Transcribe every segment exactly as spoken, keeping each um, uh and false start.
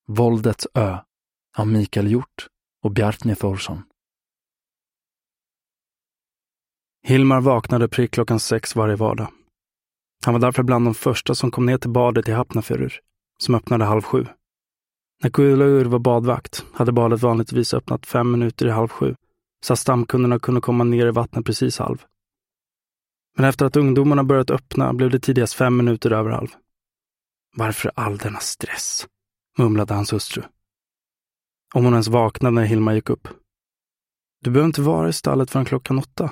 Våldets ö av Mikael Hjort och Bjartne Thorsson. Hilmar vaknade prick klockan sex varje vardag. Han var därför bland de första som kom ner till badet i Hafnarfjörður, som öppnade halv sju. När Guðlaugur var badvakt hade badet vanligtvis öppnat fem minuter i halv sju, så att stamkunderna kunde komma ner i vattnet precis halv. Men efter att ungdomarna börjat öppna blev det tidigast fem minuter över halv. Varför all denna stress? Mumlade hans hustru. Om hon ens vaknade när Hilmar gick upp. Du behöver inte vara i stallet förrän klockan åtta.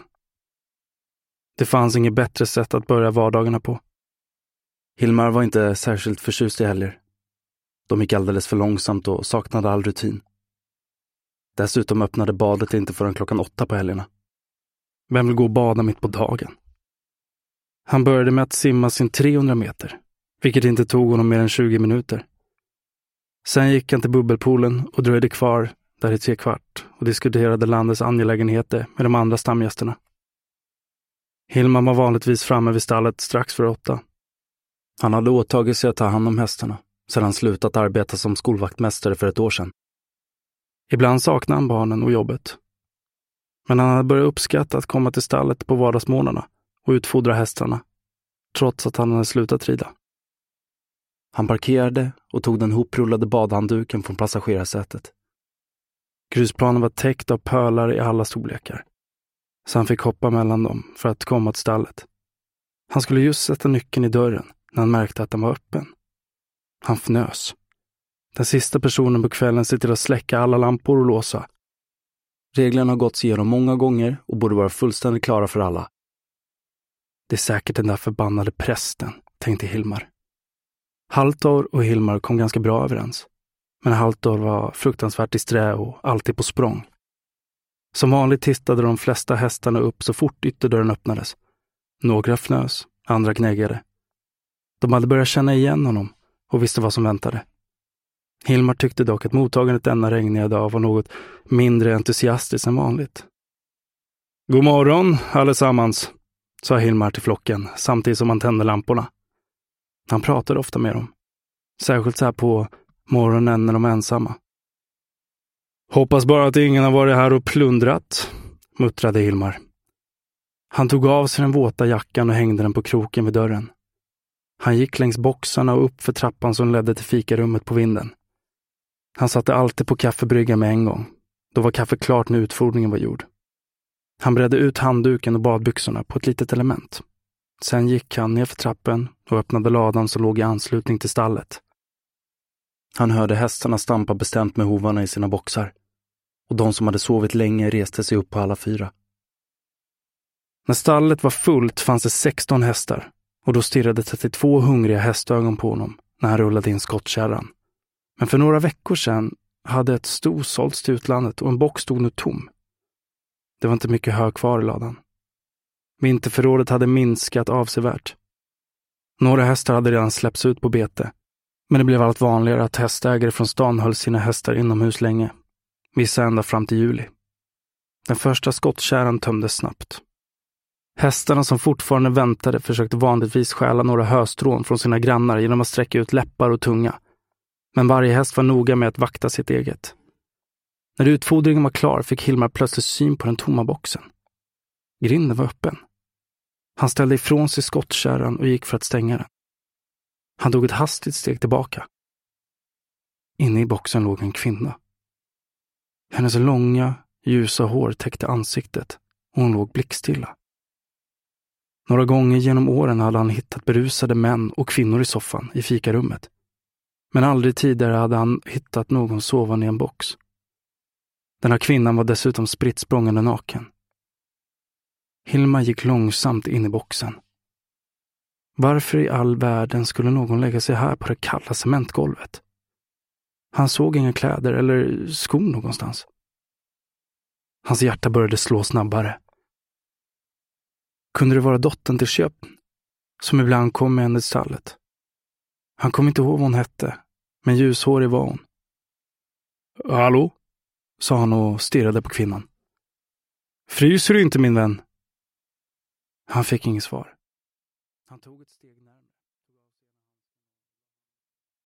Det fanns inget bättre sätt att börja vardagarna på. Hilmar var inte särskilt förtjust i helger. De gick alldeles för långsamt och saknade all rutin. Dessutom öppnade badet inte förrän klockan åtta på helgerna. Vem vill gå och bada mitt på dagen? Han började med att simma sin trehundra meter, vilket inte tog honom mer än tjugo minuter. Sen gick han till bubbelpoolen och dröjde kvar där i tre kvart och diskuterade landets angelägenheter med de andra stamgästerna. Hilmar var vanligtvis framme vid stallet strax före åtta. Han hade åtagit sig att ta hand om hästarna sedan han slutat arbeta som skolvaktmästare för ett år sedan. Ibland saknade han barnen och jobbet. Men han hade börjat uppskatta att komma till stallet på vardagsmorgnarna och utfodra hästarna, trots att han hade slutat rida. Han parkerade och tog den hoprullade badhandduken från passagerarsätet. Grusplanen var täckt av pölar i alla storlekar, så han fick hoppa mellan dem för att komma till stallet. Han skulle just sätta nyckeln i dörren när han märkte att den var öppen. Han fnös. Den sista personen på kvällen ser till att släcka alla lampor och låsa. Reglerna har gått igenom många gånger och borde vara fullständigt klara för alla. Det är säkert den där förbannade prästen, tänkte Hilmar. Halldor och Hilmar kom ganska bra överens. Men Halldor var fruktansvärt disträ och alltid på språng. Som vanligt tittade de flesta hästarna upp så fort ytterdörren öppnades. Några fnös, andra gnäggade. De hade börjat känna igen honom och visste vad som väntade. Hilmar tyckte dock att mottagandet denna regniga dag var något mindre entusiastiskt än vanligt. God morgon allesammans, sa Hilmar till flocken samtidigt som han tände lamporna. Han pratade ofta med dem, särskilt så här på morgonen när de är ensamma. Hoppas bara att ingen har varit här och plundrat, muttrade Hilmar. Han tog av sig den våta jackan och hängde den på kroken vid dörren. Han gick längs boxarna och upp för trappan som ledde till fikarummet på vinden. Han satte alltid på kaffebrygga med en gång. Då var kaffe klart när utfodringen var gjord. Han bredde ut handduken och badbyxorna på ett litet element. Sen gick han ner för trappen och öppnade ladan som låg i anslutning till stallet. Han hörde hästarna stampa bestämt med hovarna i sina boxar. Och de som hade sovit länge reste sig upp på alla fyra. När stallet var fullt fanns det sexton hästar. Och då stirrade trettiotvå hungriga hästögon på honom när han rullade in skottkärran. Men för några veckor sedan hade ett sto sålts till utlandet och en box stod nu tom. Det var inte mycket hö kvar i ladan. Vinterförrådet hade minskat avsevärt. Några hästar hade redan släppts ut på bete. Men det blev allt vanligare att hästägare från stan höll sina hästar inomhus länge. Vissa ända fram till juli. Den första skottkärran tömdes snabbt. Hästarna som fortfarande väntade försökte vanligtvis stjäla några höstrån från sina grannar genom att sträcka ut läppar och tunga. Men varje häst var noga med att vakta sitt eget. När utfodringen var klar fick Hilmar plötsligt syn på den tomma boxen. Grinden var öppen. Han ställde ifrån sig skottkärran och gick för att stänga den. Han tog ett hastigt steg tillbaka. Inne i boxen låg en kvinna. Hennes långa, ljusa hår täckte ansiktet och hon låg blickstilla. Några gånger genom åren hade han hittat berusade män och kvinnor i soffan i fikarummet. Men aldrig tidigare hade han hittat någon sovande i en box. Den här kvinnan var dessutom spritt språngande naken. Hilmar gick långsamt in i boxen. Varför i all världen skulle någon lägga sig här på det kalla cementgolvet? Han såg inga kläder eller skor någonstans. Hans hjärta började slå snabbare. Kunde det vara dottern till köpen, som ibland kom med henne i stallet? Han kom inte ihåg vad hon hette, men ljushårig var hon. Hallå? Sa han och stirrade på kvinnan. Fryser du inte, min vän? Han fick inget svar. Han tog ett steg